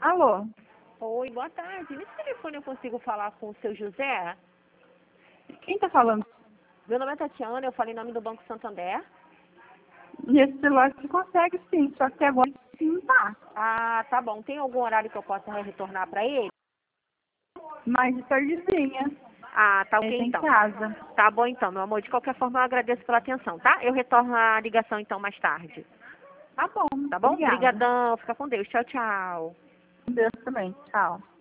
Alô? Oi, boa tarde. Nesse telefone eu consigo falar com o seu José? Quem tá falando? Meu nome é Tatiana, eu falei em nome do Banco Santander. Nesse celular você consegue sim, só que agora não tá. Ah, tá bom. Tem algum horário que eu possa retornar para ele? Mais de tardezinha. Ah, tá Ele ok tá em então. casa. Tá bom então, meu amor. De qualquer forma, eu agradeço pela atenção, tá? Eu retorno a ligação então mais tarde. Tá bom, Tá bom? obrigada. Obrigadão. Fica com Deus. Tchau, tchau. Com Deus também. Tchau.